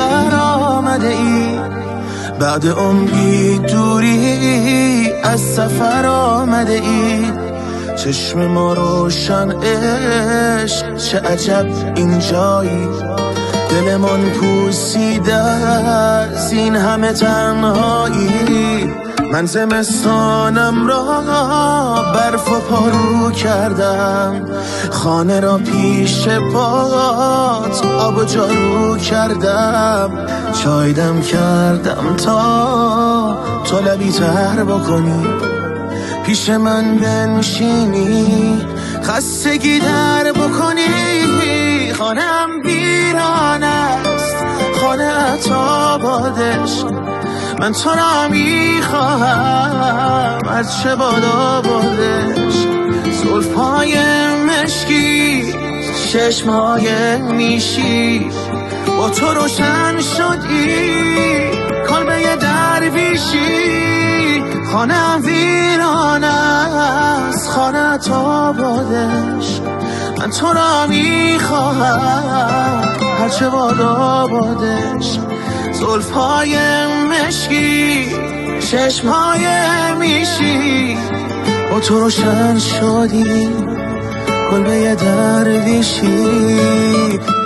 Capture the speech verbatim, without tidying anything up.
بر آمده ای، بعد عمری دوری از سفر آمده ای. چشم ما روشن عشق، چه عجب اینجایی، دلمان پوسیده از این همه تنهایی. من زمستانم را برف و پارو کردم، خانه را پیش پات آب و جارو کردم. چای دم کردم تا تو لبی تر بکنی، پیش من بنشینی خستگی در بکنی. خانم ویران است، خانه تا بادش، من تو را میخواهم از چه بادا بادش. زلفهای مشکی، چشمهای میشی، با تو روشن شدی کلبه درویشی. خانه ویران است، خانه تا بادش، من تو را میخواهم هرچه بادا بادش. زلفهای مشکی، چشمهای میشی، با تو روشن شدی کلبه درویشی.